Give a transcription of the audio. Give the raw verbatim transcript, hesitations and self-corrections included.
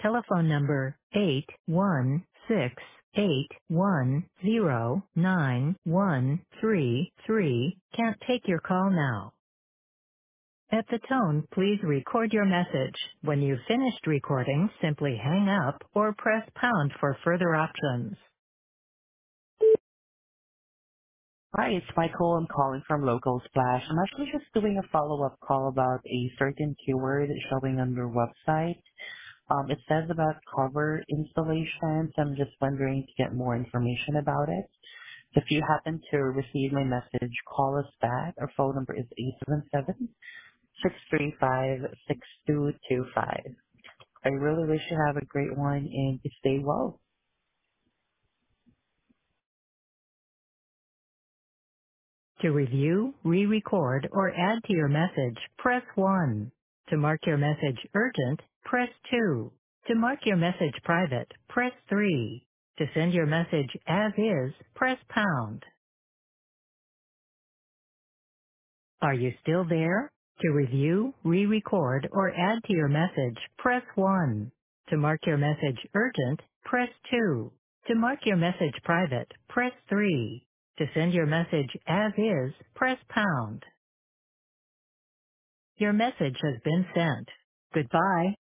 Telephone number eight one six eight one zero nine one three three can't take your call now. At the tone, please record your message. When you've finished recording, simply hang up or press pound for further options. Hi, it's Michael. I'm calling from Local Splash. I'm actually just doing a follow-up call about a certain keyword showing on your website. Um, it says about cover installations. I'm just wondering to get more information about it. If you happen to receive my message, call us back. Our phone number is eight seven seven, six three five, six two two five. I really wish you have a great one and stay well. To review, re-record, or add to your message, press one. To mark your message urgent, press two. To mark your message private, press three. To send your message as is, press pound. Are you still there? To review, re-record, or add to your message, press one. To mark your message urgent, press two. To mark your message private, press three. To send your message as is, press pound. Your message has been sent. Goodbye.